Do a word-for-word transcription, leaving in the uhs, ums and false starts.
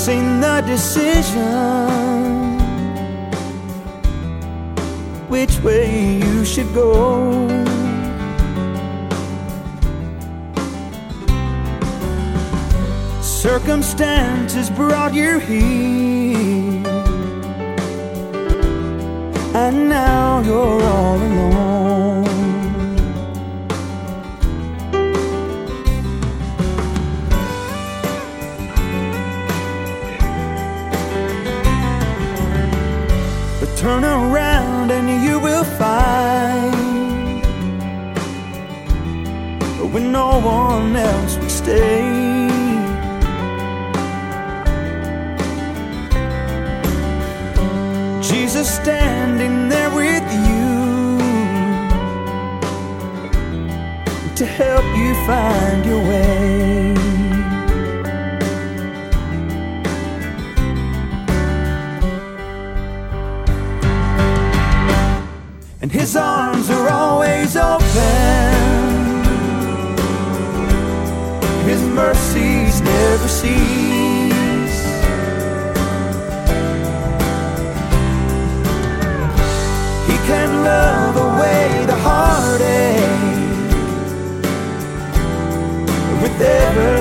facing the decision which way you should go. Circumstances brought you here, and now you're all alone. But turn around and you will find, when no one else will stay, Jesus standing there with you to help you find your way. And His arms are always open, His mercies never cease. Can love away the heartache with every